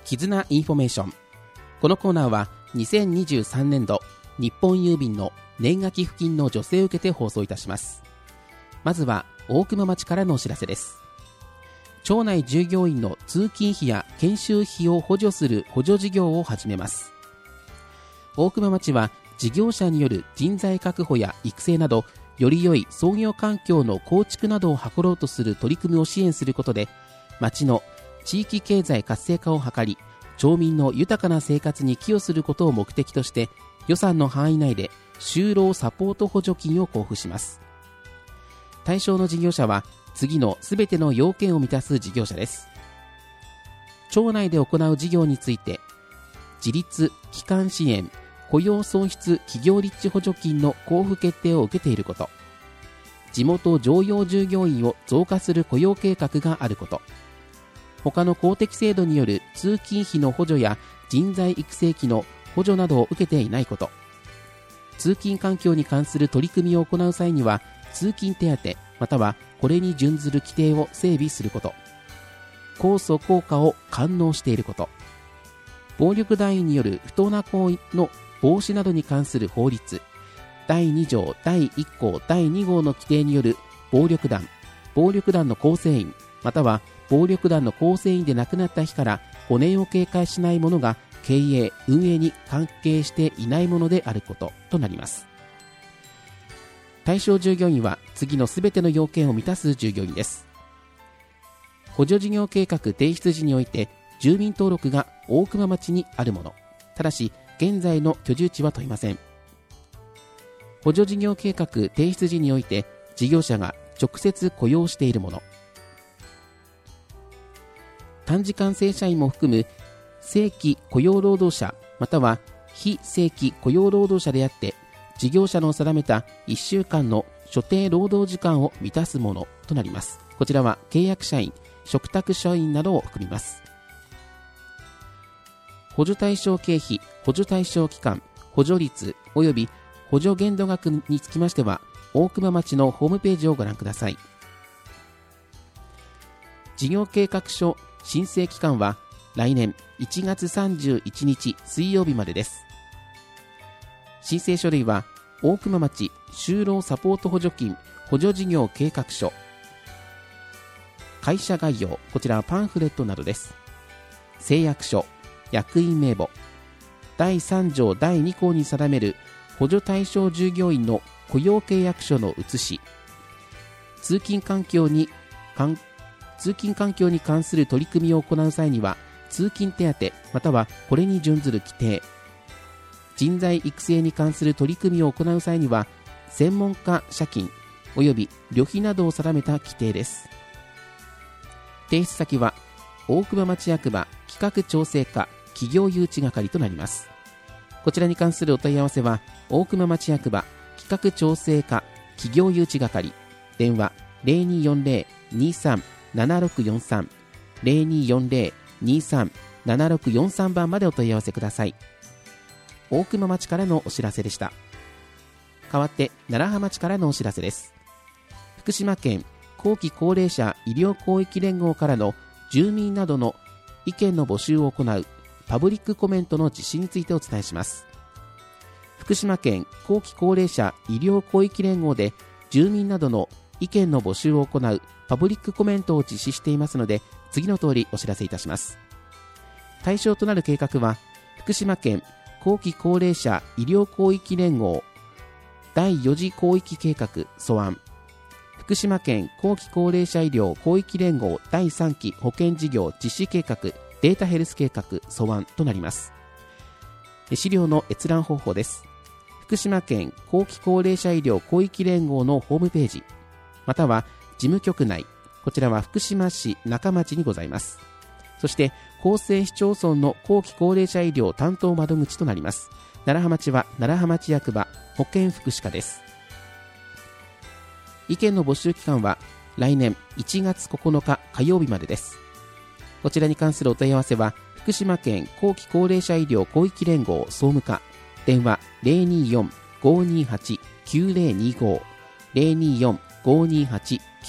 絆インフォメーション。このコーナーは2023年度日本郵便の年賀寄付金の助成を受けて放送いたします。まずは大熊町からのお知らせです。町内従業員の通勤費や研修費を補助する補助事業を始めます。大熊町は事業者による人材確保や育成など、より良い創業環境の構築などを図ろうとする取り組みを支援することで、町の地域経済活性化を図り、町民の豊かな生活に寄与することを目的として、予算の範囲内で就労サポート補助金を交付します。対象の事業者は次のすべての要件を満たす事業者です。町内で行う事業について、自立基幹支援雇用創出企業立地補助金の交付決定を受けていること、地元常用従業員を増加する雇用計画があること、他の公的制度による通勤費の補助や人材育成費の補助などを受けていないこと、通勤環境に関する取り組みを行う際には通勤手当またはこれに準ずる規定を整備すること、公訴効果を完納していること、暴力団員による不当な行為の防止などに関する法律第2条第1項第2号の規定による暴力団の構成員または暴力団の構成員で亡くなった日から5年を経過しないものが経営運営に関係していないものであることとなります。対象従業員は次のすべての要件を満たす従業員です。補助事業計画提出時において住民登録が大熊町にあるもの、ただし現在の居住地は問いません。補助事業計画提出時において事業者が直接雇用しているもの、短時間正社員も含む正規雇用労働者または非正規雇用労働者であって事業者の定めた1週間の所定労働時間を満たすものとなります。こちらは契約社員、嘱託社員などを含みます。補助対象経費、補助対象期間、補助率及び補助限度額につきましては大熊町のホームページをご覧ください。事業計画書申請期間は来年1月31日水曜日までです。申請書類は大熊町就労サポート補助金補助事業計画書、会社概要、こちらはパンフレットなどです。誓約書、役員名簿、第3条第2項に定める補助対象従業員の雇用契約書の写し、通勤環境に関する取り組みを行う際には通勤手当またはこれに準ずる規定、人材育成に関する取り組みを行う際には専門家社金及び旅費などを定めた規定です。提出先は大熊町役場企画調整課企業誘致係となります。こちらに関するお問い合わせは大熊町役場企画調整課企業誘致係、電話 0240-237643 0240-237643 番までお問い合わせください。大熊町からのお知らせでした。代わって楢葉町からのお知らせです。福島県後期高齢者医療広域連合からの住民などの意見の募集を行うパブリックコメントの実施についてお伝えします。福島県後期高齢者医療広域連合で住民などの意見の募集を行うパブリックコメントを実施していますので、次の通りお知らせいたします。対象となる計画は福島県後期高齢者医療広域連合第4次広域計画素案、福島県後期高齢者医療広域連合第3期保険事業実施計画データヘルス計画素案となります。資料の閲覧方法です。福島県後期高齢者医療広域連合のホームページまたは事務局内、こちらは福島市中町にございます。そして厚生市町村の後期高齢者医療担当窓口となります。楢葉町は楢葉町役場保健福祉課です。意見の募集期間は来年1月9日火曜日までです。こちらに関するお問い合わせは福島県後期高齢者医療広域連合総務課、電話 024-528-9025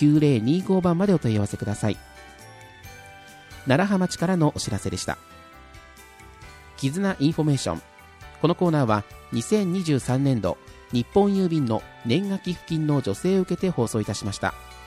024-528-9025 番までお問い合わせください。楢葉町からのお知らせでした。 絆インフォメーション。このコーナーは2023年度日本郵便の年賀寄付金の助成を受けて放送いたしました。